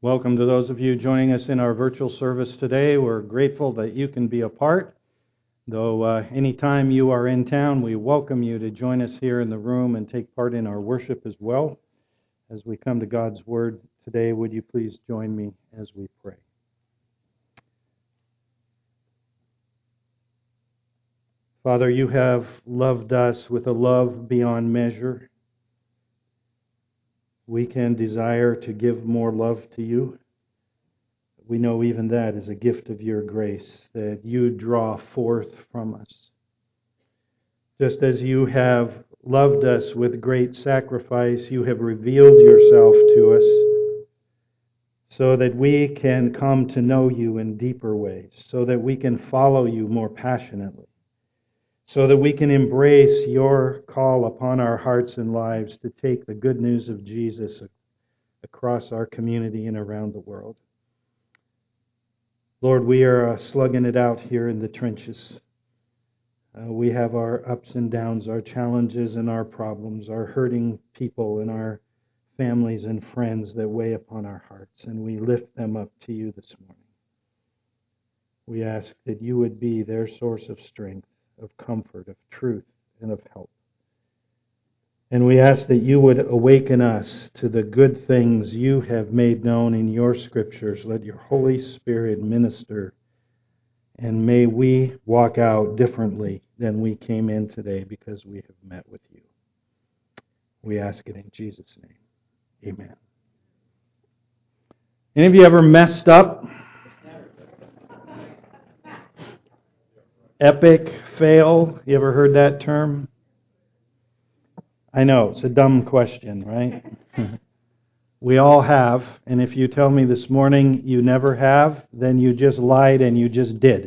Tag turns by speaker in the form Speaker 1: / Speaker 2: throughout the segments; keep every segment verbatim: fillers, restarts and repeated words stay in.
Speaker 1: Welcome to those of you joining us in our virtual service today. We're grateful that you can be a part. Though uh, anytime you are in town, we welcome you to join us here in the room and take part in our worship as well. As we come to God's Word today, would you please join me as we pray? Father, you have loved us with a love beyond measure. We can desire to give more love to you. We know even that is a gift of your grace, that you draw forth from us. Just as you have loved us with great sacrifice, you have revealed yourself to us so that we can come to know you in deeper ways, so that we can follow you more passionately, so that we can embrace your call upon our hearts and lives to take the good news of Jesus across our community and around the world. Lord, we are uh, slugging it out here in the trenches. Uh, we have our ups and downs, our challenges and our problems, our hurting people and our families and friends that weigh upon our hearts, and we lift them up to you this morning. We ask that you would be their source of strength, of comfort, of truth, and of help. And we ask that you would awaken us to the good things you have made known in your scriptures. Let your Holy Spirit minister, and may we walk out differently than we came in today because we have met with you. We ask it in Jesus' name. Amen. Any of you ever messed up? Epic fail? You ever heard that term? I know, it's a dumb question, right? We all have, and if you tell me this morning you never have, then you just lied and you just did.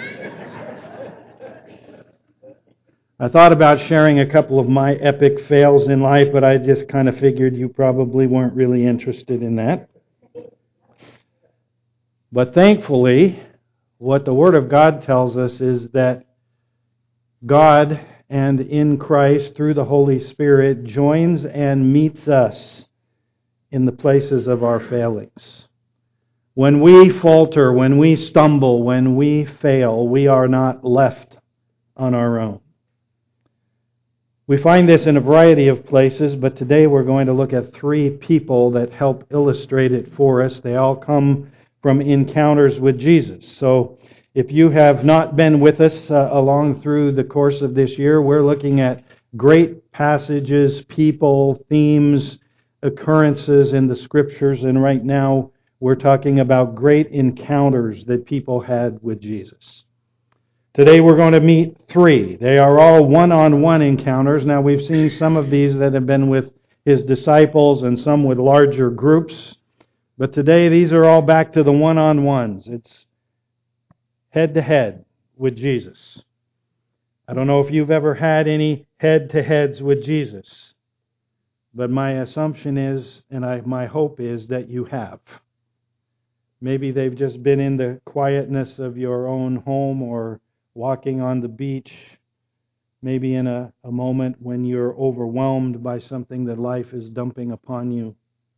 Speaker 1: I thought about sharing a couple of my epic fails in life, but I just kind of figured you probably weren't really interested in that. But thankfully, what the Word of God tells us is that God and in Christ, through the Holy Spirit, joins and meets us in the places of our failings. When we falter, when we stumble, when we fail, we are not left on our own. We find this in a variety of places, but today we're going to look at three people that help illustrate it for us. They all come from encounters with Jesus. So if you have not been with us uh, along through the course of this year, we're looking at great passages, people, themes, occurrences in the Scriptures, and right now we're talking about great encounters that people had with Jesus. Today we're going to meet three. They are all one-on-one encounters. Now we've seen some of these that have been with his disciples and some with larger groups, but today these are all back to the one-on-ones. It's head-to-head with Jesus. I don't know if you've ever had any head-to-heads with Jesus, but my assumption is, and I, my hope is, that you have. Maybe they've just been in the quietness of your own home or walking on the beach, maybe in a, a moment when you're overwhelmed by something that life is dumping upon you.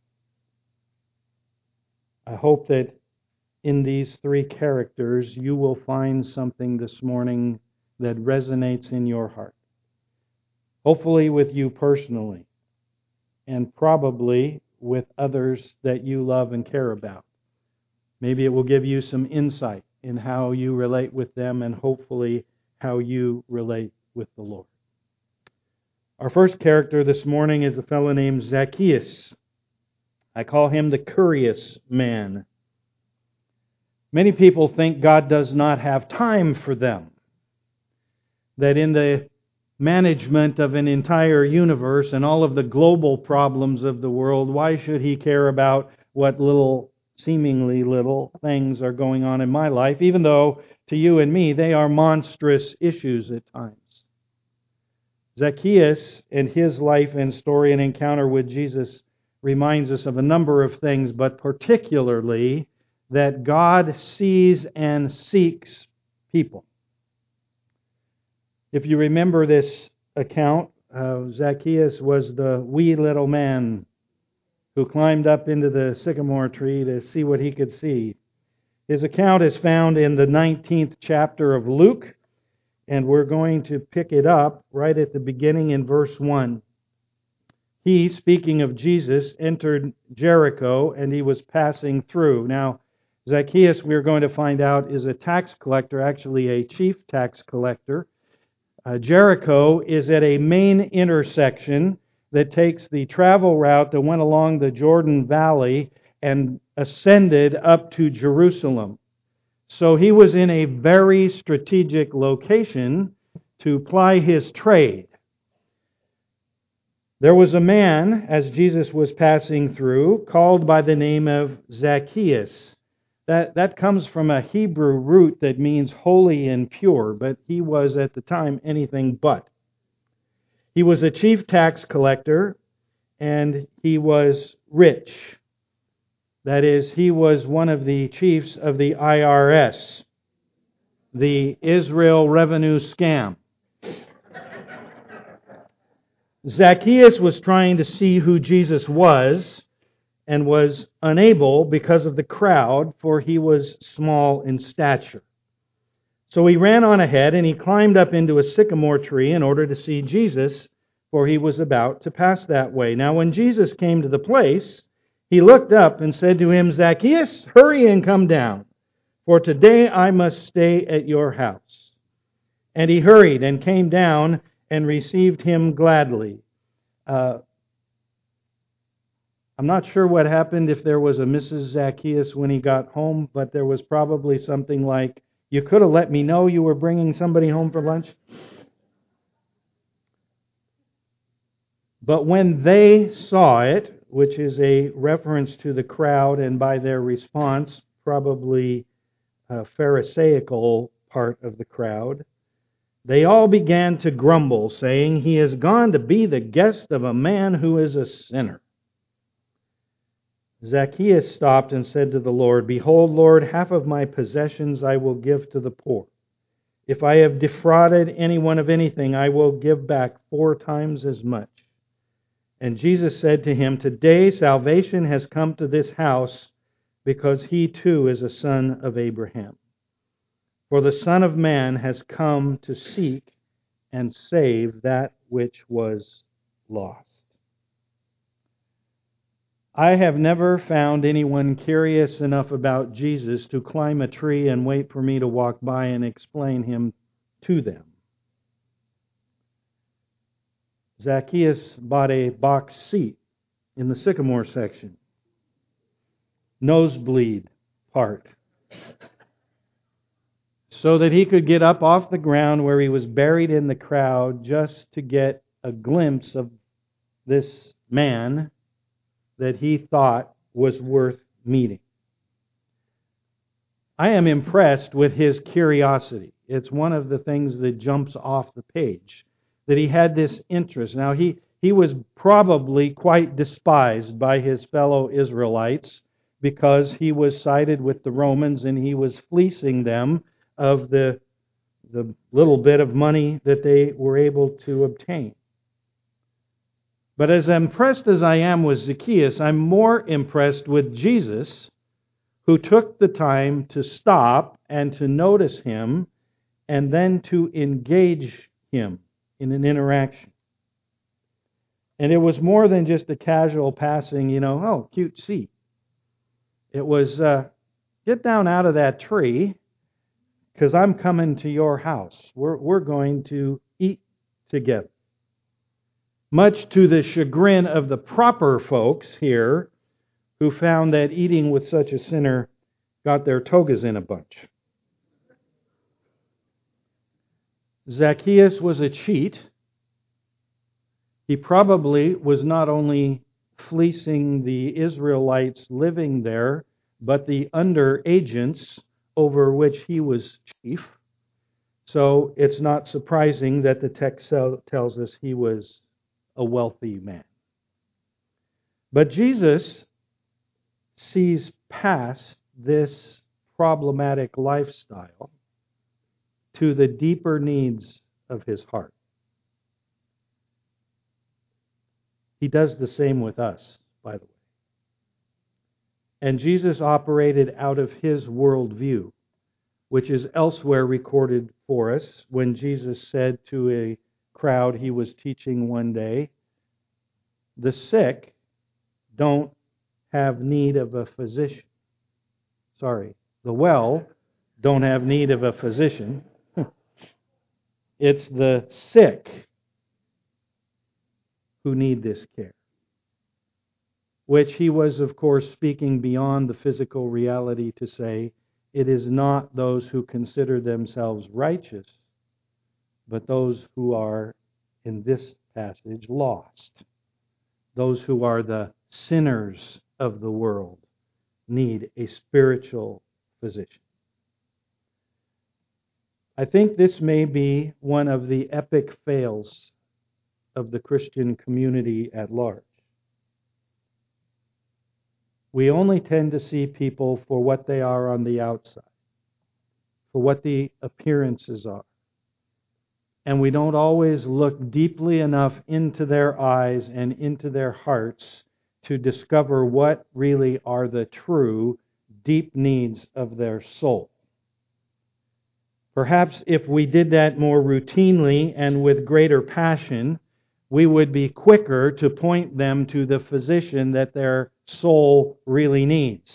Speaker 1: I hope that in these three characters, you will find something this morning that resonates in your heart. Hopefully with you personally, and probably with others that you love and care about. Maybe it will give you some insight in how you relate with them and hopefully how you relate with the Lord. Our first character this morning is a fellow named Zacchaeus. I call him the curious man. Many people think God does not have time for them. That in the management of an entire universe and all of the global problems of the world, why should He care about what little, seemingly little, things are going on in my life, even though to you and me they are monstrous issues at times. Zacchaeus and his life and story and encounter with Jesus reminds us of a number of things, but particularly that God sees and seeks people. If you remember this account, uh, Zacchaeus was the wee little man who climbed up into the sycamore tree to see what he could see. His account is found in the nineteenth chapter of Luke, and we're going to pick it up right at the beginning in verse one. He, speaking of Jesus, entered Jericho, and he was passing through. Now, Zacchaeus, we're going to find out, is a tax collector, actually a chief tax collector. Uh, Jericho is at a main intersection that takes the travel route that went along the Jordan Valley and ascended up to Jerusalem. So he was in a very strategic location to ply his trade. There was a man, as Jesus was passing through, called by the name of Zacchaeus. That, that comes from a Hebrew root that means holy and pure, but he was at the time anything but. He was a chief tax collector, and he was rich. That is, he was one of the chiefs of the I R S, the Israel Revenue Scam. Zacchaeus was trying to see who Jesus was and was unable because of the crowd, for he was small in stature. So he ran on ahead and he climbed up into a sycamore tree in order to see Jesus, for he was about to pass that way. Now when Jesus came to the place, he looked up and said to him, "Zacchaeus, hurry and come down, for today I must stay at your house." And he hurried and came down and received him gladly. Uh, I'm not sure what happened if there was a Missus Zacchaeus when he got home, but there was probably something like, "You could have let me know you were bringing somebody home for lunch." But when they saw it, which is a reference to the crowd, and by their response, probably a Pharisaical part of the crowd, they all began to grumble, saying, "He has gone to be the guest of a man who is a sinner." Zacchaeus stopped and said to the Lord, "Behold, Lord, half of my possessions I will give to the poor. If I have defrauded anyone of anything, I will give back four times as much." And Jesus said to him, "Today salvation has come to this house, because he too is a son of Abraham. For the Son of Man has come to seek and save that which was lost." I have never found anyone curious enough about Jesus to climb a tree and wait for me to walk by and explain him to them. Zacchaeus bought a box seat in the sycamore section, nosebleed part, so that he could get up off the ground where he was buried in the crowd just to get a glimpse of this man that he thought was worth meeting. I am impressed with his curiosity. It's one of the things that jumps off the page, that he had this interest. Now, he, he was probably quite despised by his fellow Israelites because he was sided with the Romans and he was fleecing them of the, the little bit of money that they were able to obtain. But as impressed as I am with Zacchaeus, I'm more impressed with Jesus, who took the time to stop and to notice him and then to engage him in an interaction. And it was more than just a casual passing, you know, "Oh, cute seat." It was, uh, "Get down out of that tree, because I'm coming to your house. We're, we're going to eat together." Much to the chagrin of the proper folks here, who found that eating with such a sinner got their togas in a bunch. Zacchaeus was a cheat. He probably was not only fleecing the Israelites living there, but the under agents over which he was chief. So it's not surprising that the text tells us he was a wealthy man. But Jesus sees past this problematic lifestyle to the deeper needs of his heart. He does the same with us, by the way. And Jesus operated out of his worldview, which is elsewhere recorded for us when Jesus said to a crowd he was teaching one day, "The sick don't have need of a physician." Sorry, the well don't have need of a physician. It's the sick who need this care. Which he was, of course, speaking beyond the physical reality to say, it is not those who consider themselves righteous, but those who are, in this passage, lost. Those who are the sinners of the world need a spiritual physician. I think this may be one of the epic fails of the Christian community at large. We only tend to see people for what they are on the outside, for what the appearances are. And we don't always look deeply enough into their eyes and into their hearts to discover what really are the true, deep needs of their soul. Perhaps if we did that more routinely and with greater passion, we would be quicker to point them to the physician that their soul really needs.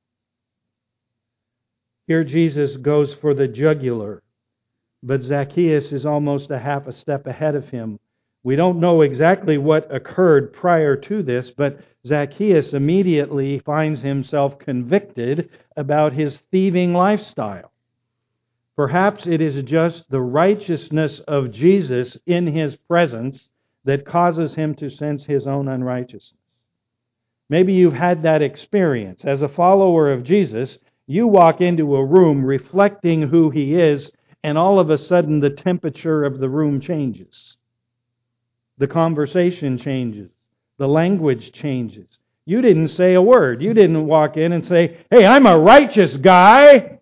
Speaker 1: Here Jesus goes for the jugular, but Zacchaeus is almost a half a step ahead of him. We don't know exactly what occurred prior to this, but Zacchaeus immediately finds himself convicted about his thieving lifestyle. Perhaps it is just the righteousness of Jesus in his presence that causes him to sense his own unrighteousness. Maybe you've had that experience. As a follower of Jesus, you walk into a room reflecting who he is, and all of a sudden the temperature of the room changes. The conversation changes. The language changes. You didn't say a word. You didn't walk in and say, "Hey, I'm a righteous guy."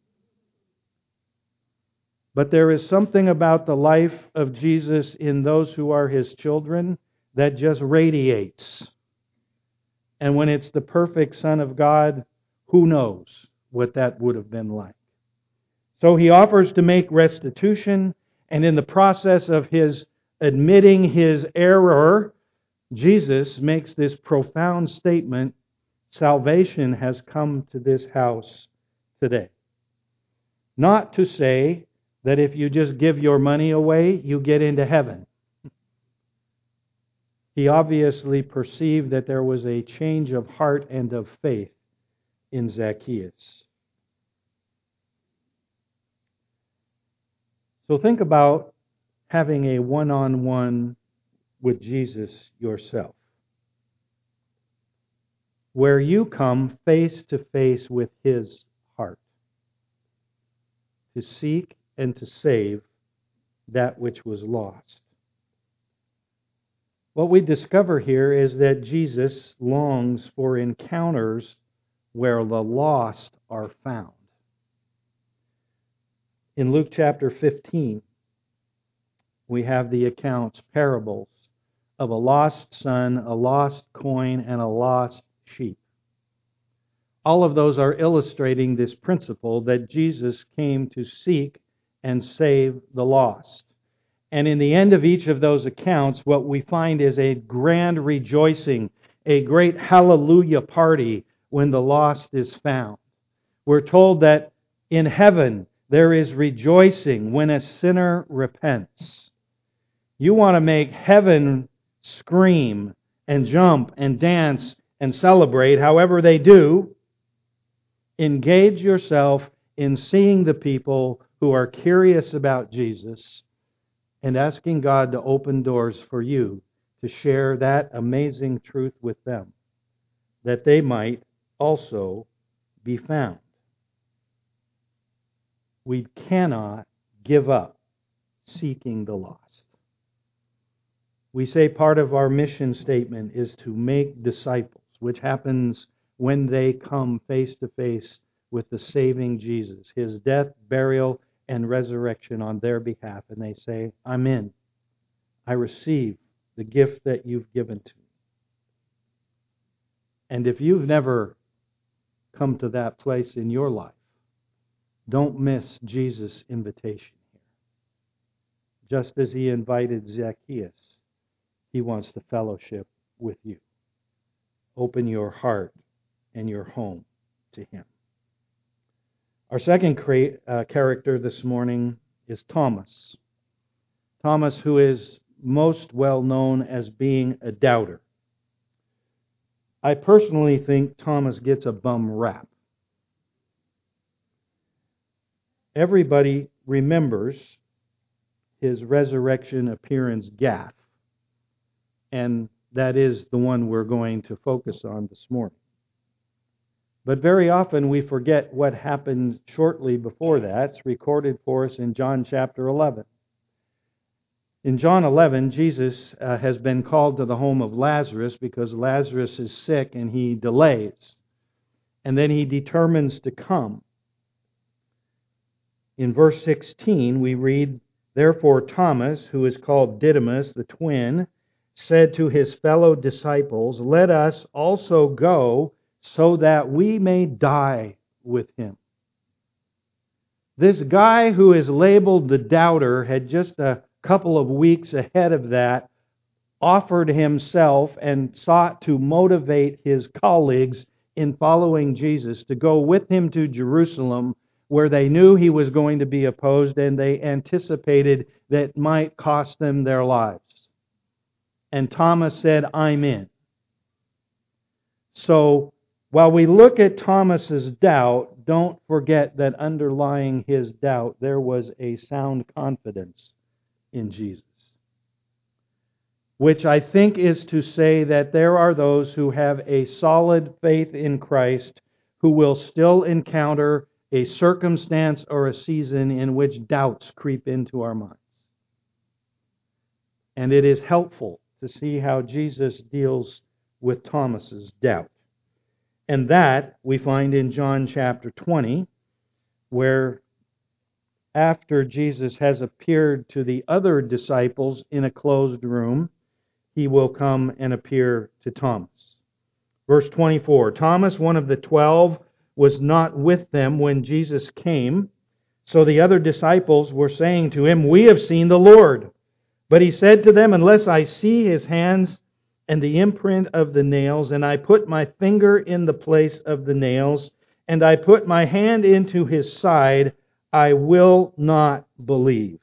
Speaker 1: But there is something about the life of Jesus in those who are his children that just radiates. And when it's the perfect Son of God, who knows what that would have been like. So he offers to make restitution, and in the process of his admitting his error, Jesus makes this profound statement, salvation has come to this house today. Not to say that if you just give your money away, you get into heaven. He obviously perceived that there was a change of heart and of faith in Zacchaeus. So think about having a one-on-one with Jesus yourself, where you come face to face with his heart to seek and to save that which was lost. What we discover here is that Jesus longs for encounters where the lost are found. In Luke chapter fifteen, we have the accounts, parables, of a lost son, a lost coin, and a lost sheep. All of those are illustrating this principle that Jesus came to seek and save the lost. And in the end of each of those accounts, what we find is a grand rejoicing, a great hallelujah party when the lost is found. We're told that in heaven there is rejoicing when a sinner repents. You want to make heaven scream and jump and dance and celebrate, however they do. Engage yourself in seeing the people who are curious about Jesus and asking God to open doors for you to share that amazing truth with them, that they might also be found. We cannot give up seeking the lost. We say part of our mission statement is to make disciples, which happens when they come face to face with the saving Jesus, his death, burial, and resurrection on their behalf. And they say, I'm in. I receive the gift that you've given to me. And if you've never come to that place in your life, don't miss Jesus' invitation here. Just as he invited Zacchaeus, he wants to fellowship with you. Open your heart and your home to him. Our second cra- uh, character this morning is Thomas. Thomas, who is most well known as being a doubter. I personally think Thomas gets a bum rap. Everybody remembers his resurrection appearance gaffe, and that is the one we're going to focus on this morning. But very often we forget what happened shortly before that. It's recorded for us in John chapter eleven. In John eleven, Jesus uh, has been called to the home of Lazarus because Lazarus is sick and he delays. And then he determines to come. In verse sixteen, we read, "Therefore Thomas, who is called Didymus, the twin, said to his fellow disciples, 'Let us also go, so that we may die with him.'" This guy who is labeled the doubter had just a couple of weeks ahead of that offered himself and sought to motivate his colleagues in following Jesus to go with him to Jerusalem, where they knew he was going to be opposed and they anticipated that might cost them their lives. And Thomas said, "I'm in." So, while we look at Thomas's doubt, don't forget that underlying his doubt, there was a sound confidence in Jesus. Which I think is to say that there are those who have a solid faith in Christ who will still encounter a circumstance or a season in which doubts creep into our minds. And it is helpful to see how Jesus deals with Thomas's doubt. And that we find in John chapter twenty, where after Jesus has appeared to the other disciples in a closed room, he will come and appear to Thomas. Verse twenty-four, "Thomas, one of the twelve, was not with them when Jesus came. So the other disciples were saying to him, 'We have seen the Lord.' But he said to them, 'Unless I see his hands and the imprint of the nails, and I put my finger in the place of the nails, and I put my hand into his side, I will not believe.'"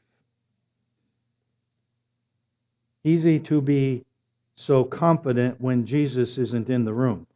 Speaker 1: Easy to be so confident when Jesus isn't in the room.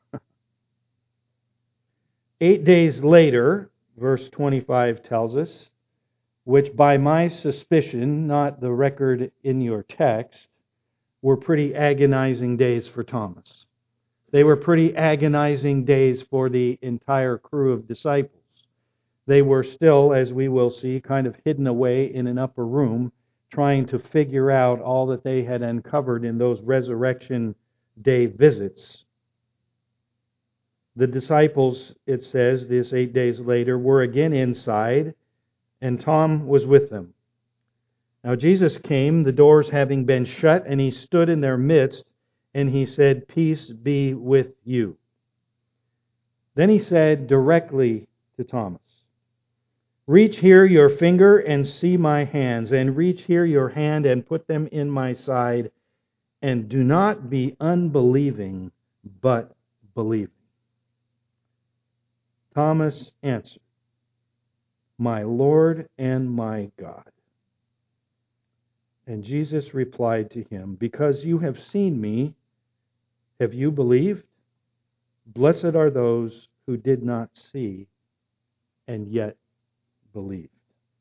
Speaker 1: Eight days later, verse twenty-five tells us, which by my suspicion, not the record in your text, were pretty agonizing days for Thomas. They were pretty agonizing days for the entire crew of disciples. They were still, as we will see, kind of hidden away in an upper room, trying to figure out all that they had uncovered in those resurrection day visits. The disciples, it says, this eight days later, were again inside, and Tom was with them. Now Jesus came, the doors having been shut, and he stood in their midst, and he said, "Peace be with you." Then he said directly to Thomas, "Reach here your finger and see my hands, and reach here your hand and put them in my side, and do not be unbelieving, but believing." Thomas answered, "My Lord and my God." And Jesus replied to him, "Because you have seen me, have you believed? Blessed are those who did not see and yet believed."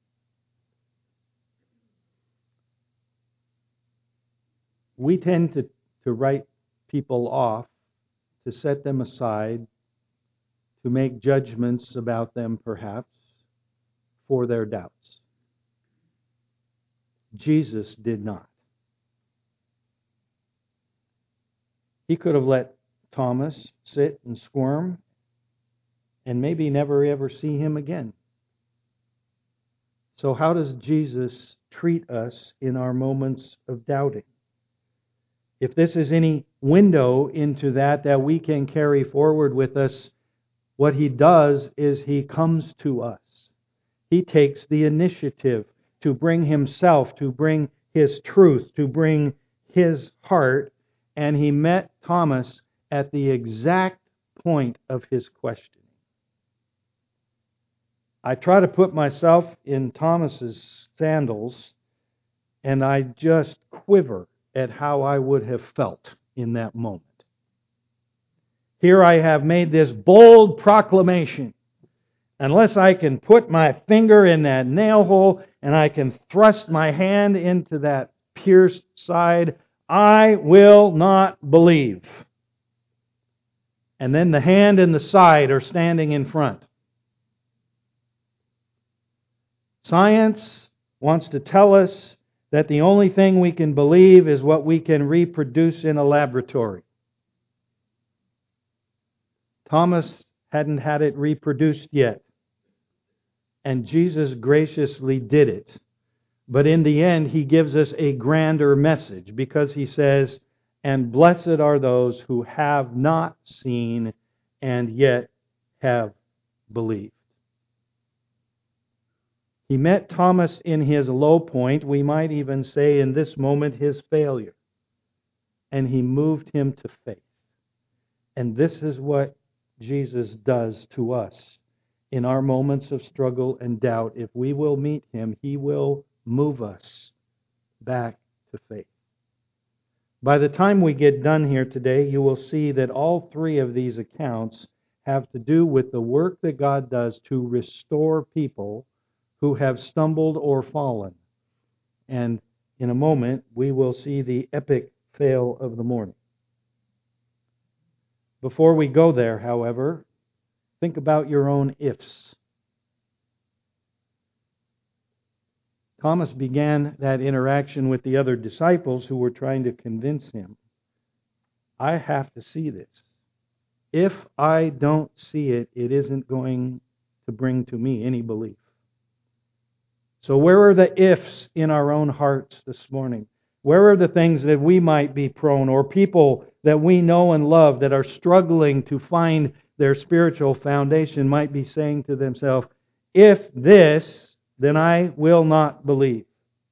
Speaker 1: We tend to, to write people off, to set them aside, to make judgments about them perhaps for their doubts. Jesus did not. He could have let Thomas sit and squirm and maybe never ever see him again. So how does Jesus treat us in our moments of doubting? If this is any window into that that we can carry forward with us, What He does is He comes to us. He takes the initiative to bring Himself, to bring His truth, to bring His heart, and He met Thomas at the exact point of his questioning. I try to put myself in Thomas's sandals, and I just quiver at how I would have felt in that moment. Here I have made this bold proclamation. Unless I can put my finger in that nail hole and I can thrust my hand into that pierced side, I will not believe. And then the hand and the side are standing in front. Science wants to tell us that the only thing we can believe is what we can reproduce in a laboratory. Thomas hadn't had it reproduced yet. And Jesus graciously did it. But in the end, He gives us a grander message because He says, "And blessed are those who have not seen and yet have believed." He met Thomas in his low point, we might even say in this moment his failure. And He moved him to faith. And this is what Jesus does to us. In our moments of struggle and doubt, if we will meet Him, He will move us back to faith. By the time we get done here today, you will see that all three of these accounts have to do with the work that God does to restore people who have stumbled or fallen. And in a moment, we will see the epic fail of the morning. Before we go there, however, think about your own ifs. Thomas began that interaction with the other disciples who were trying to convince him. I have to see this. If I don't see it, it isn't going to bring to me any belief. So where are the ifs in our own hearts this morning? Where are the things that we might be prone, or people that we know and love that are struggling to find their spiritual foundation might be saying to themselves, if this, then I will not believe.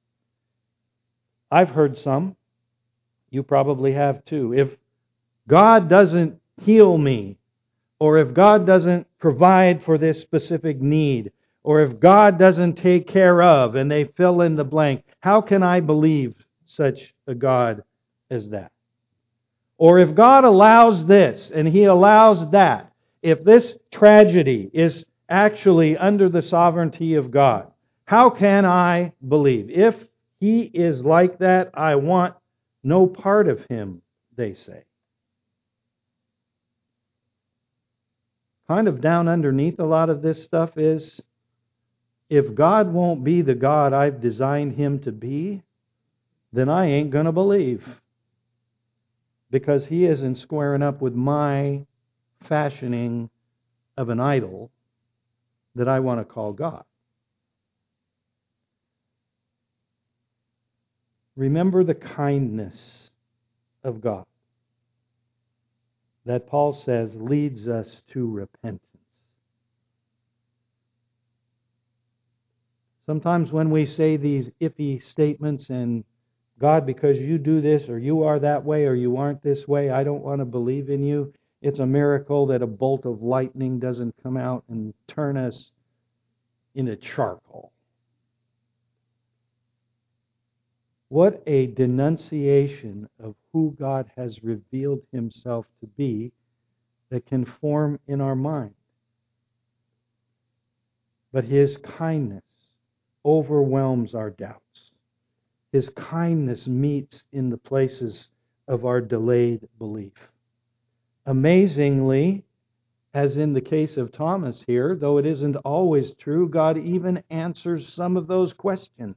Speaker 1: I've heard some. You probably have too. If God doesn't heal me, or if God doesn't provide for this specific need, or if God doesn't take care of, and they fill in the blank, how can I believe such a God as that? Or if God allows this, and He allows that, if this tragedy is actually under the sovereignty of God, how can I believe? If He is like that, I want no part of Him, they say. Kind of down underneath a lot of this stuff is, if God won't be the God I've designed Him to be, then I ain't going to believe. Because He isn't squaring up with my fashioning of an idol that I want to call God. Remember the kindness of God that Paul says leads us to repentance. Sometimes when we say these iffy statements and God, because you do this or you are that way or you aren't this way, I don't want to believe in you. It's a miracle that a bolt of lightning doesn't come out and turn us into charcoal. What a denunciation of who God has revealed Himself to be that can form in our mind. But His kindness overwhelms our doubts. His kindness meets in the places of our delayed belief. Amazingly, as in the case of Thomas here, though it isn't always true, God even answers some of those questions.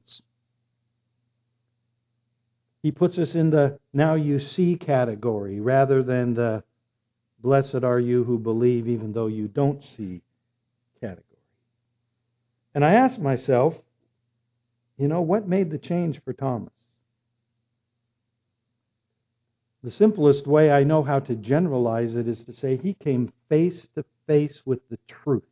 Speaker 1: He puts us in the now you see category rather than the blessed are you who believe even though you don't see category. And I asked myself, you know, what made the change for Thomas? The simplest way I know how to generalize it is to say he came face to face with the truth.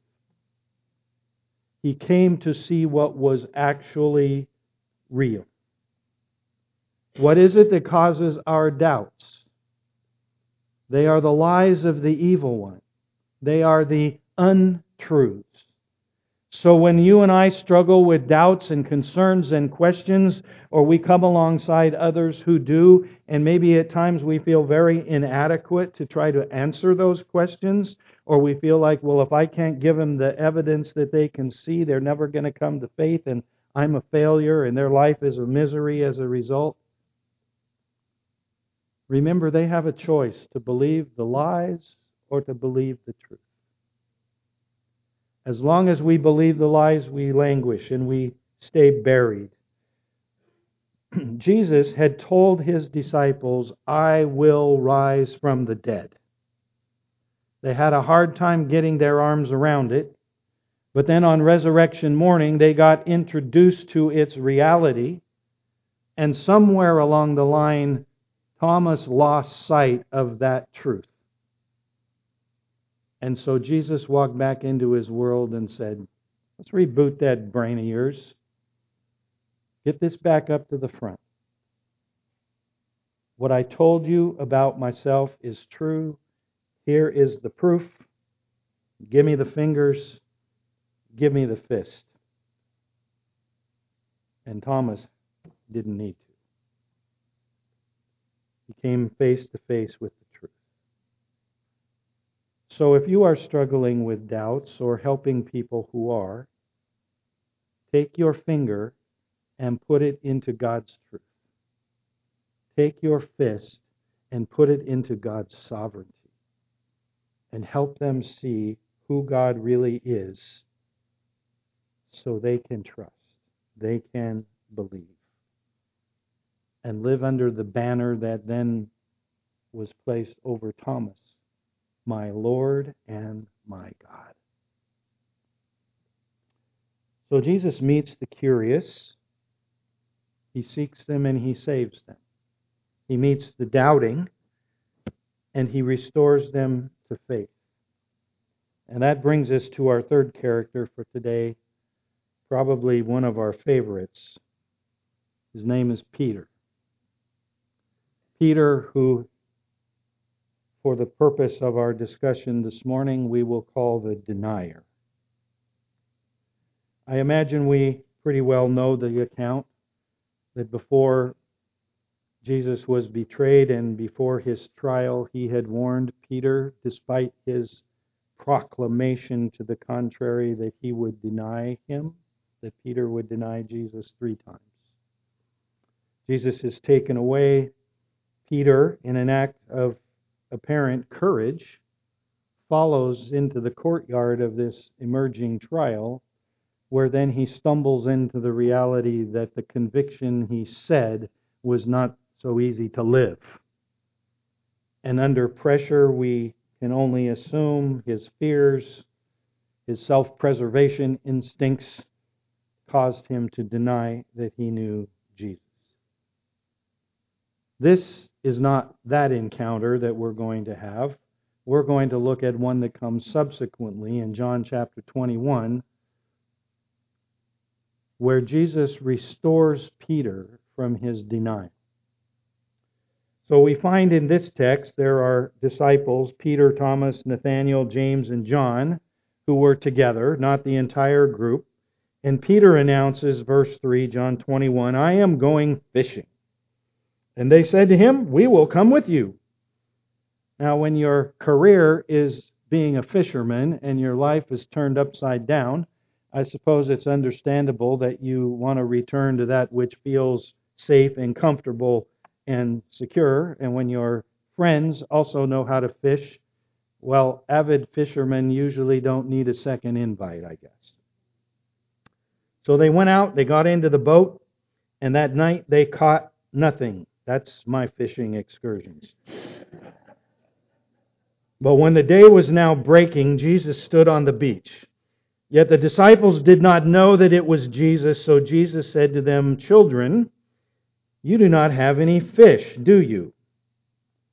Speaker 1: He came to see what was actually real. What is it that causes our doubts? They are the lies of the evil one. They are the untruths. So when you and I struggle with doubts and concerns and questions, or we come alongside others who do, and maybe at times we feel very inadequate to try to answer those questions, or we feel like, well, if I can't give them the evidence that they can see, they're never going to come to faith, and I'm a failure, and their life is a misery as a result. Remember, they have a choice to believe the lies or to believe the truth. As long as we believe the lies, we languish and we stay buried. Jesus had told His disciples, I will rise from the dead. They had a hard time getting their arms around it, but then on resurrection morning, they got introduced to its reality, and somewhere along the line, Thomas lost sight of that truth. And so Jesus walked back into His world and said, let's reboot that brain of yours. Get this back up to the front. What I told you about myself is true. Here is the proof. Give me the fingers. Give me the fist. And Thomas didn't need to. He came face to face with the truth. So if you are struggling with doubts or helping people who are, take your finger and put it into God's truth. Take your fist and put it into God's sovereignty. And help them see who God really is so they can trust. They can believe. And live under the banner that then was placed over Thomas. My Lord and my God. So Jesus meets the curious. He seeks them and He saves them. He meets the doubting and He restores them to faith. And that brings us to our third character for today, probably one of our favorites. His name is Peter. Peter, who, for the purpose of our discussion this morning, we will call the denier. I imagine we pretty well know the account that before Jesus was betrayed and before His trial, He had warned Peter, despite his proclamation to the contrary, that he would deny Him, that Peter would deny Jesus three times. Jesus is taken away. Peter, in an act of apparent courage, follows into the courtyard of this emerging trial, where then he stumbles into the reality that the conviction he said was not so easy to live. And under pressure, we can only assume his fears, his self-preservation instincts caused him to deny that he knew Jesus. This is not that encounter that we're going to have. We're going to look at one that comes subsequently in John chapter twenty-one, where Jesus restores Peter from his denial. So we find in this text there are disciples, Peter, Thomas, Nathanael, James, and John, who were together, not the entire group. And Peter announces, verse three, John twenty-one, I am going fishing. And they said to him, we will come with you. Now, when your career is being a fisherman and your life is turned upside down, I suppose it's understandable that you want to return to that which feels safe and comfortable and secure. And when your friends also know how to fish, well, avid fishermen usually don't need a second invite, I guess. So they went out, they got into the boat, and that night they caught nothing. That's my fishing excursions. But when the day was now breaking, Jesus stood on the beach. Yet the disciples did not know that it was Jesus, so Jesus said to them, children, you do not have any fish, do you?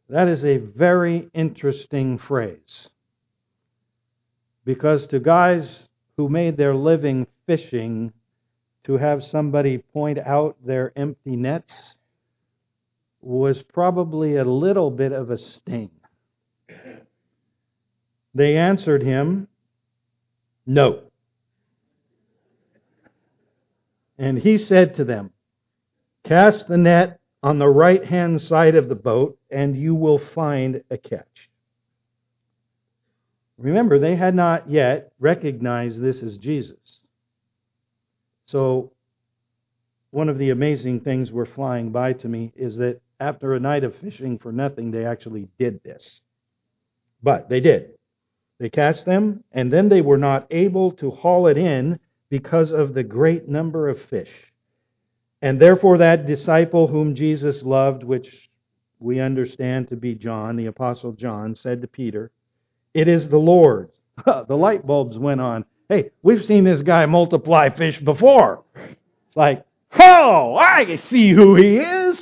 Speaker 1: That is a very interesting phrase. Because to guys who made their living fishing, to have somebody point out their empty nets was probably a little bit of a sting. They answered him, "No." And he said to them, "Cast the net on the right-hand side of the boat, and you will find a catch." Remember, they had not yet recognized this as Jesus. So, one of the amazing things were flying by to me is that after a night of fishing for nothing, they actually did this. But they did. They cast them, and then they were not able to haul it in because of the great number of fish. And therefore that disciple whom Jesus loved, which we understand to be John, the Apostle John, said to Peter, "It is the Lord." The light bulbs went on. Hey, we've seen this guy multiply fish before. It's like, oh, I see who he is.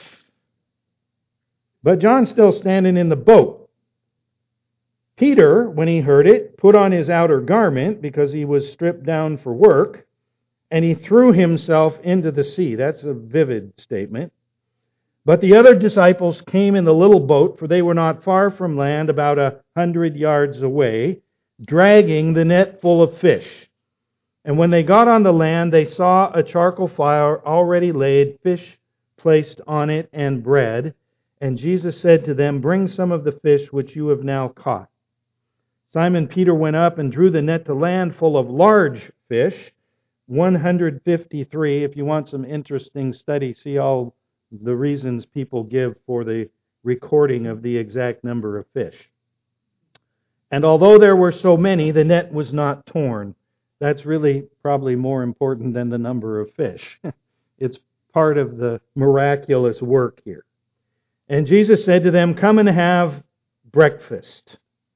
Speaker 1: But John's still standing in the boat. Peter, when he heard it, put on his outer garment because he was stripped down for work, and he threw himself into the sea. That's a vivid statement. But the other disciples came in the little boat, for they were not far from land, about a hundred yards away, dragging the net full of fish. And when they got on the land, they saw a charcoal fire already laid, fish placed on it, and bread. And Jesus said to them, "Bring some of the fish which you have now caught." Simon Peter went up and drew the net to land full of large fish, one hundred fifty-three. If you want some interesting study, see all the reasons people give for the recording of the exact number of fish. And although there were so many, the net was not torn. That's really probably more important than the number of fish. It's part of the miraculous work here. And Jesus said to them, "Come and have breakfast."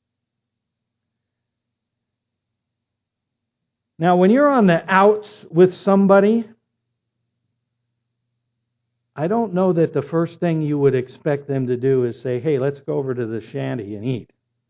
Speaker 1: Now, when you're on the outs with somebody, I don't know that the first thing you would expect them to do is say, "Hey, let's go over to the shanty and eat."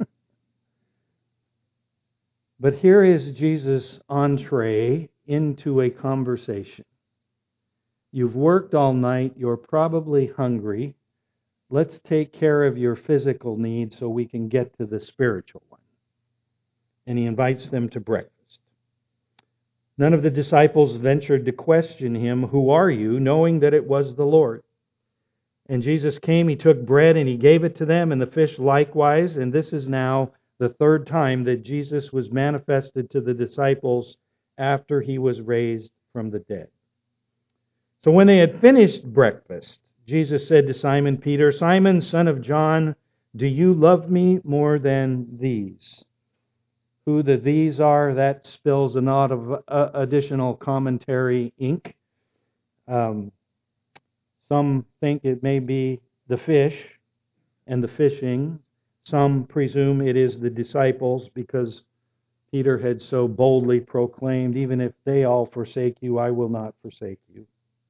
Speaker 1: But here is Jesus' entree into a conversation. You've worked all night, you're probably hungry. Let's take care of your physical needs so we can get to the spiritual one. And he invites them to breakfast. None of the disciples ventured to question him, "Who are you?" knowing that it was the Lord. And Jesus came, he took bread and he gave it to them, and the fish likewise. And this is now the third time that Jesus was manifested to the disciples after he was raised from the dead. So when they had finished breakfast, Jesus said to Simon Peter, "Simon, son of John, do you love me more than these?" Who the these are, that spills a lot of uh, additional commentary ink. Um, some think it may be the fish and the fishing. Some presume it is the disciples because Peter had so boldly proclaimed, "Even if they all forsake you, I will not forsake you."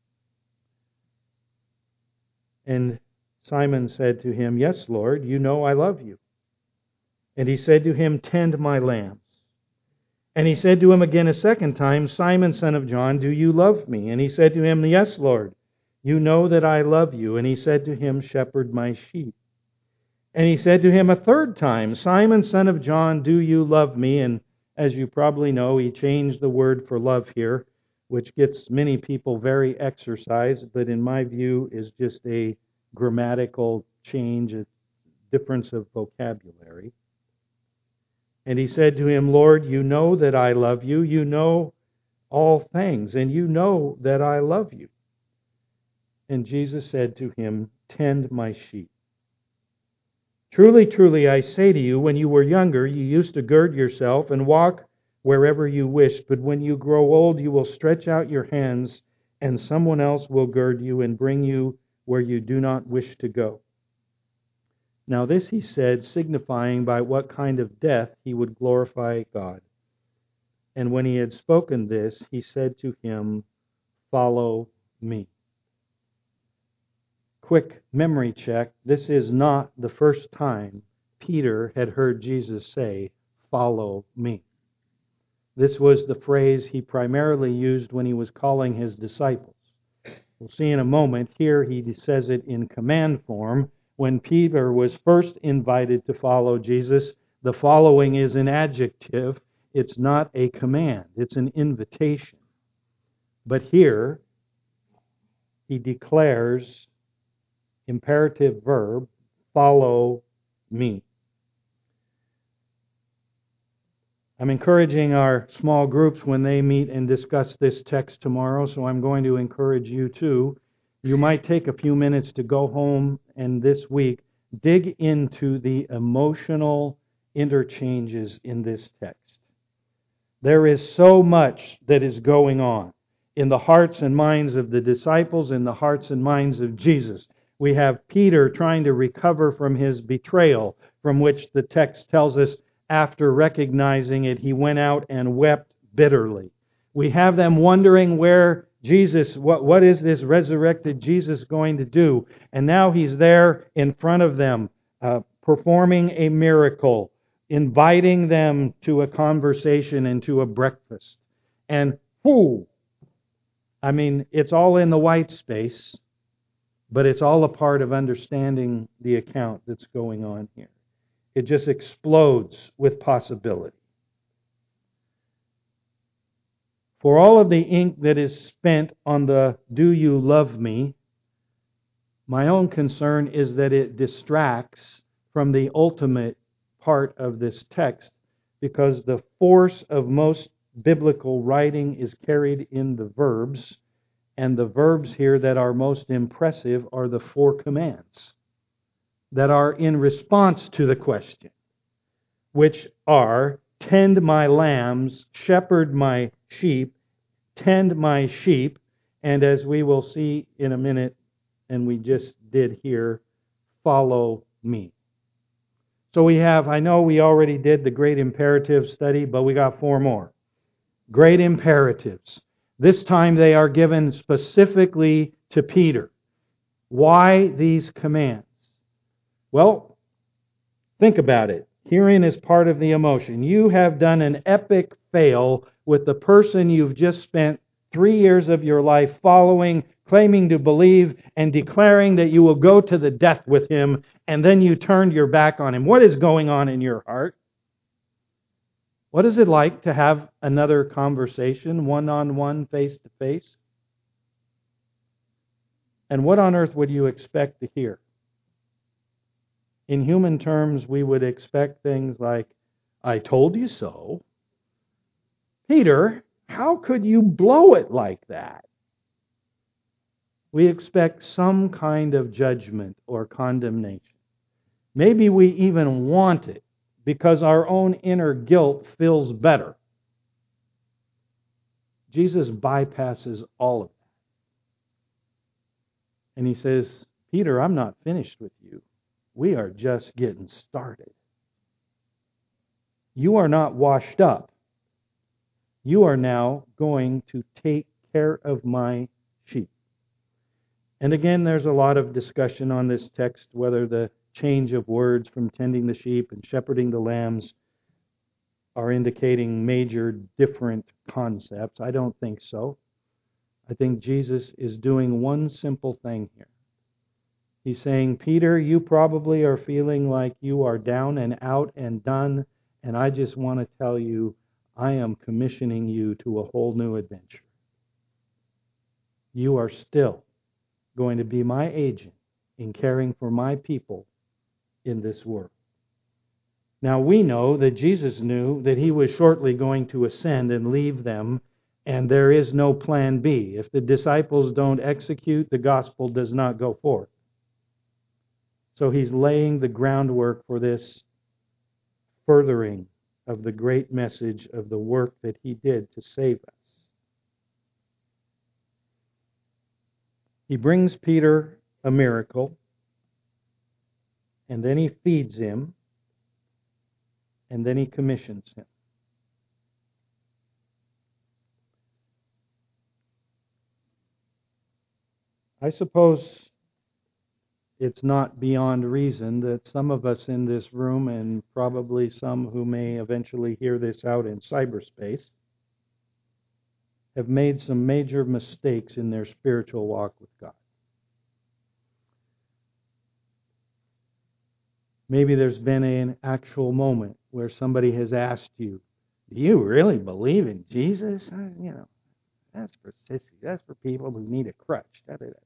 Speaker 1: And Simon said to him, "Yes, Lord, you know I love you." And he said to him, "Tend my lambs." And he said to him again a second time, "Simon, son of John, do you love me?" And he said to him, "Yes, Lord, you know that I love you." And he said to him, "Shepherd my sheep." And he said to him a third time, "Simon, son of John, do you love me?" And as you probably know, he changed the word for love here, which gets many people very exercised, but in my view is just a grammatical change, a difference of vocabulary. And he said to him, "Lord, you know that I love you. You know all things, and you know that I love you." And Jesus said to him, "Tend my sheep. Truly, truly, I say to you, when you were younger, you used to gird yourself and walk wherever you wished. But when you grow old, you will stretch out your hands, and someone else will gird you and bring you where you do not wish to go." Now this he said, signifying by what kind of death he would glorify God. And when he had spoken this, he said to him, "Follow me." quick memory check, this is not the first time Peter had heard Jesus say, "Follow me." This was the phrase he primarily used when he was calling his disciples. We'll see in a moment. Here he says it in command form. When Peter was first invited to follow Jesus, the following is an adjective. It's not a command. It's an invitation. But here, he declares imperative verb, follow me. I'm encouraging our small groups when they meet and discuss this text tomorrow, so I'm going to encourage you too. You might take a few minutes to go home and this week dig into the emotional interchanges in this text. There is so much that is going on in the hearts and minds of the disciples, in the hearts and minds of Jesus. We have Peter trying to recover from his betrayal, from which the text tells us after recognizing it, he went out and wept bitterly. We have them wondering where Jesus, what, what is this resurrected Jesus going to do? And now he's there in front of them, uh, performing a miracle, inviting them to a conversation and to a breakfast. And whoo! I mean, it's all in the white space, but it's all a part of understanding the account that's going on here. It just explodes with possibility. For all of the ink that is spent on the "do you love me," my own concern is that it distracts from the ultimate part of this text, because the force of most biblical writing is carried in the verbs, and the verbs here that are most impressive are the four commands that are in response to the question, which are, tend my lambs, shepherd my sheep, tend my sheep, and as we will see in a minute, and we just did here, follow me. So we have, I know we already did the great imperative study, but we got four more. Great imperatives. This time they are given specifically to Peter. Why these commands? Well, think about it. Herein is part of the emotion. You have done an epic fail with the person you've just spent three years of your life following, claiming to believe, and declaring that you will go to the death with him, and then you turned your back on him. What is going on in your heart? What is it like to have another conversation, one-on-one, face-to-face? And what on earth would you expect to hear? In human terms, we would expect things like, "I told you so." "Peter, how could you blow it like that?" We expect some kind of judgment or condemnation. Maybe we even want it because our own inner guilt feels better. Jesus bypasses all of that. And he says, "Peter, I'm not finished with you. We are just getting started. You are not washed up. You are now going to take care of my sheep." And again, there's a lot of discussion on this text, whether the change of words from tending the sheep and shepherding the lambs are indicating major different concepts. I don't think so. I think Jesus is doing one simple thing here. He's saying, "Peter, you probably are feeling like you are down and out and done, and I just want to tell you, I am commissioning you to a whole new adventure. You are still going to be my agent in caring for my people in this world." Now, we know that Jesus knew that he was shortly going to ascend and leave them, and there is no plan B. If the disciples don't execute, the gospel does not go forth. So he's laying the groundwork for this furthering of the great message of the work that he did to save us. He brings Peter a miracle, and then he feeds him, and then he commissions him. I suppose it's not beyond reason that some of us in this room, and probably some who may eventually hear this out in cyberspace, have made some major mistakes in their spiritual walk with God. Maybe there's been an actual moment where somebody has asked you, do you really believe in Jesus? Uh, you know, that's for sissies. That's for people who need a crutch. Da, da, da.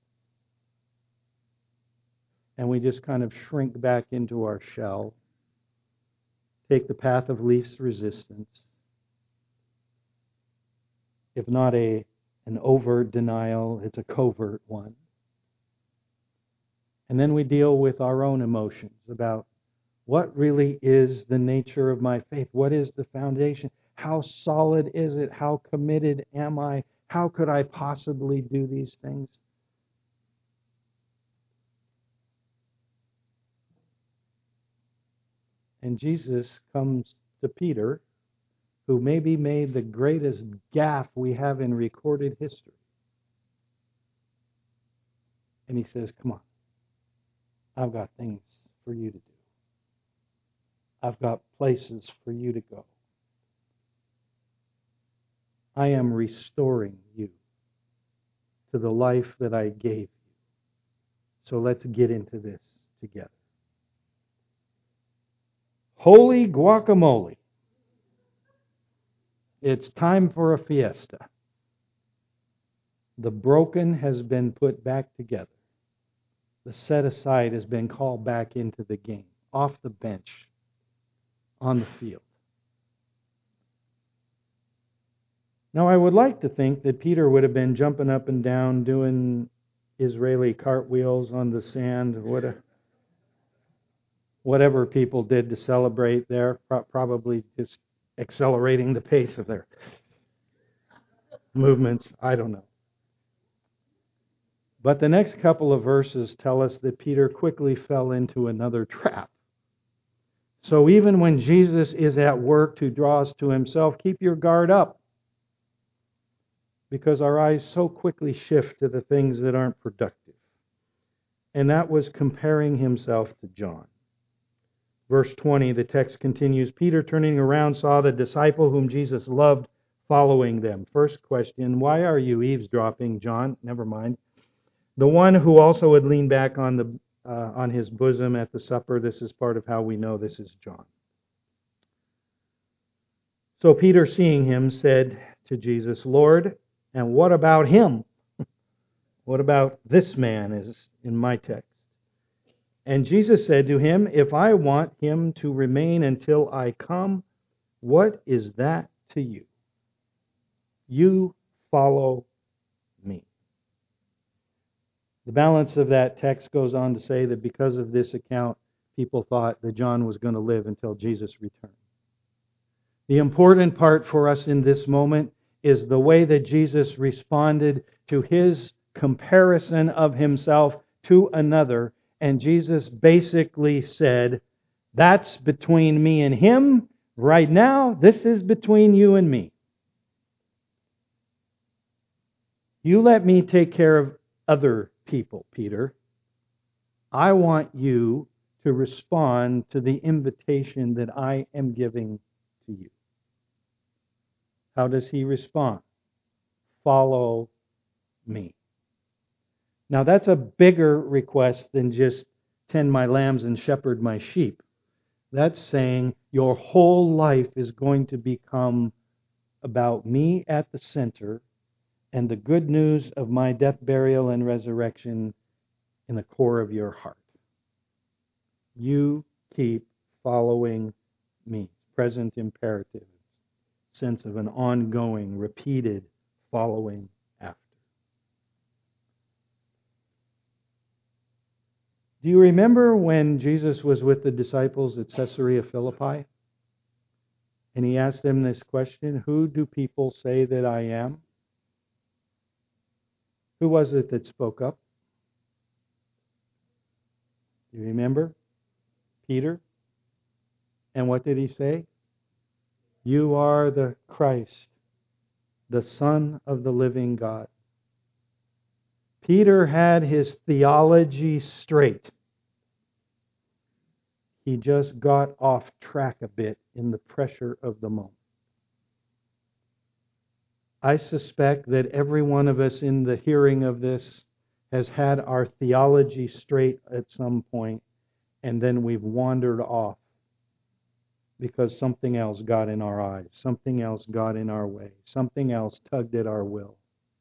Speaker 1: And we just kind of shrink back into our shell, take the path of least resistance, if not a an overt denial, it's a covert one. And then we deal with our own emotions about what really is the nature of my faith? What is the foundation? How solid is it? How committed am I? How could I possibly do these things? And Jesus comes to Peter, who maybe made the greatest gaffe we have in recorded history. And he says, come on, I've got things for you to do. I've got places for you to go. I am restoring you to the life that I gave you. So let's get into this together. Holy guacamole. It's time for a fiesta. The broken has been put back together. The set aside has been called back into the game, off the bench, on the field. Now, I would like to think that Peter would have been jumping up and down, doing Israeli cartwheels on the sand, whatever people did to celebrate there, probably just accelerating the pace of their movements. I don't know. But the next couple of verses tell us that Peter quickly fell into another trap. So even when Jesus is at work to draw us to himself, keep your guard up, because our eyes so quickly shift to the things that aren't productive. And that was comparing himself to John. Verse twenty, the text continues, Peter, turning around, saw the disciple whom Jesus loved following them. First question, why are you eavesdropping, John? Never mind. The one who also had leaned back on the uh, on his bosom at the supper. This is part of how we know this is John. So Peter, seeing him, said to Jesus, Lord, and what about him? What about this man, is in my text? And Jesus said to him, if I want him to remain until I come, what is that to you? You follow me. The balance of that text goes on to say that because of this account, people thought that John was going to live until Jesus returned. The important part for us in this moment is the way that Jesus responded to his comparison of himself to another. And Jesus basically said, that's between me and him. Right now, this is between you and me. You let me take care of other people, Peter. I want you to respond to the invitation that I am giving to you. How does he respond? Follow me. Now that's a bigger request than just tend my lambs and shepherd my sheep. That's saying your whole life is going to become about me at the center and the good news of my death, burial, and resurrection in the core of your heart. You keep following me. Present imperative. Sense of an ongoing, repeated following after. Do you remember when Jesus was with the disciples at Caesarea Philippi? And he asked them this question, who do people say that I am? Who was it that spoke up? Do you remember? Peter. And what did he say? You are the Christ, the Son of the living God. Peter had his theology straight. He just got off track a bit in the pressure of the moment. I suspect that every one of us in the hearing of this has had our theology straight at some point, and then we've wandered off because something else got in our eyes, something else got in our way, something else tugged at our will.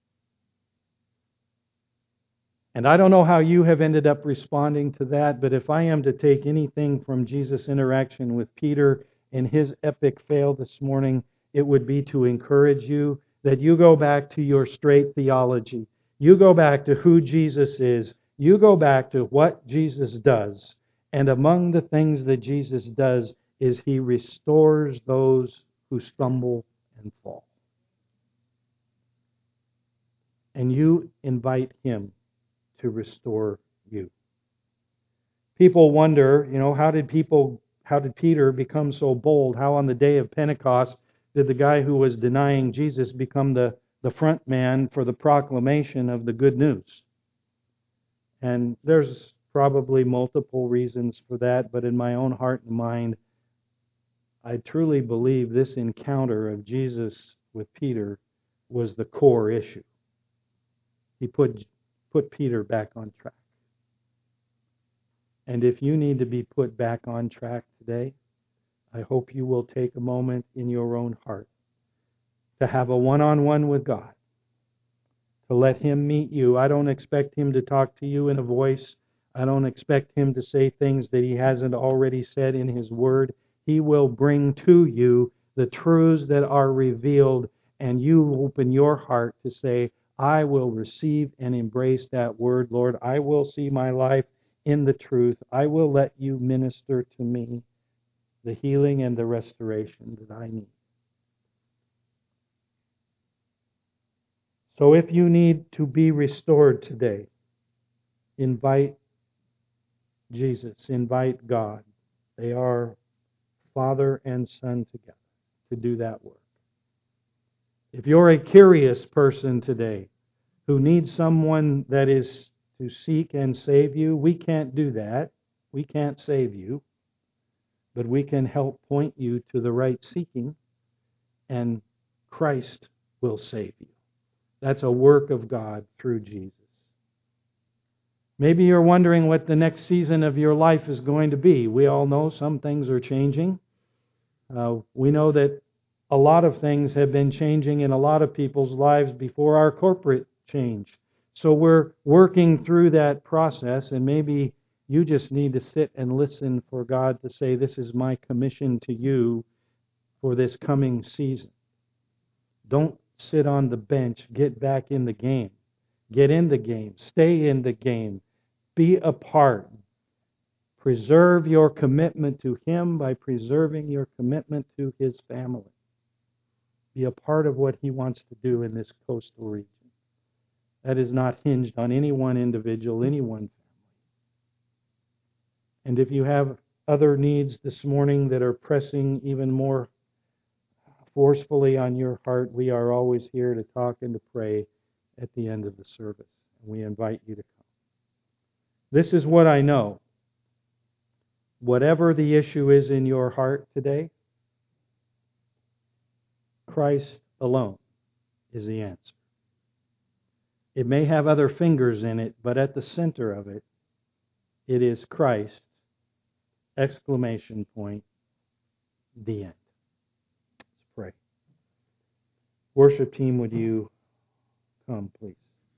Speaker 1: And I don't know how you have ended up responding to that, but if I am to take anything from Jesus' interaction with Peter in his epic fail this morning, it would be to encourage you that you go back to your straight theology. You go back to who Jesus is. You go back to what Jesus does. And among the things that Jesus does is He restores those who stumble and fall. And you invite Him to restore you. People wonder, you know, how did people, how did Peter become so bold? How on the day of Pentecost did the guy who was denying Jesus become the, the front man for the proclamation of the good news? And there's probably multiple reasons for that, but in my own heart and mind, I truly believe this encounter of Jesus with Peter was the core issue. He put put Peter back on track. And if you need to be put back on track today, I hope you will take a moment in your own heart to have a one-on-one with God, to let Him meet you. I don't expect Him to talk to you in a voice. I don't expect Him to say things that He hasn't already said in His Word. He will bring to you the truths that are revealed, and you open your heart to say, I will receive and embrace that Word, Lord. I will see my life in the truth. I will let you minister to me the healing and the restoration that I need. So if you need to be restored today, invite Jesus, invite God. They are Father and Son together to do that work. If you're a curious person today who needs someone that is to seek and save you, we can't do that. We can't save you. But we can help point you to the right seeking, and Christ will save you. That's a work of God through Jesus. Maybe you're wondering what the next season of your life is going to be. We all know some things are changing. Uh, we know that a lot of things have been changing in a lot of people's lives before our corporate change. So we're working through that process, and maybe you just need to sit and listen for God to say, this is my commission to you for this coming season. Don't sit on the bench. Get back in the game. Get in the game. Stay in the game. Be a part. Preserve your commitment to Him by preserving your commitment to His family. Be a part of what He wants to do in this coastal region. That is not hinged on any one individual, any one family. And if you have other needs this morning that are pressing even more forcefully on your heart, we are always here to talk and to pray at the end of the service. And we invite you to come. This is what I know. Whatever the issue is in your heart today, Christ alone is the answer. It may have other fingers in it, but at the center of it, it is Christ, exclamation point, the end. Let's pray. Worship team, would you come, please?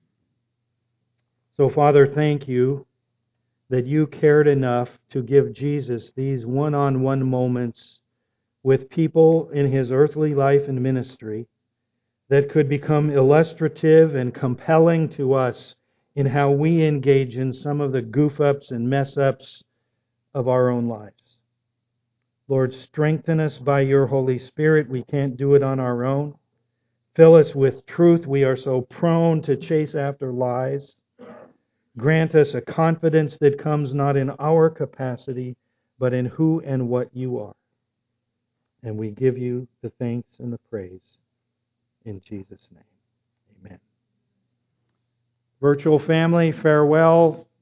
Speaker 1: So, Father, thank you that you cared enough to give Jesus these one-on-one moments with people in His earthly life and ministry that could become illustrative and compelling to us in how we engage in some of the goof-ups and mess-ups of our own lives. Lord, strengthen us by your Holy Spirit. We can't do it on our own. Fill us with truth. We are so prone to chase after lies. Grant us a confidence that comes not in our capacity, but in who and what you are. And we give you the thanks and the praise in Jesus' name. Amen. Virtual family, farewell.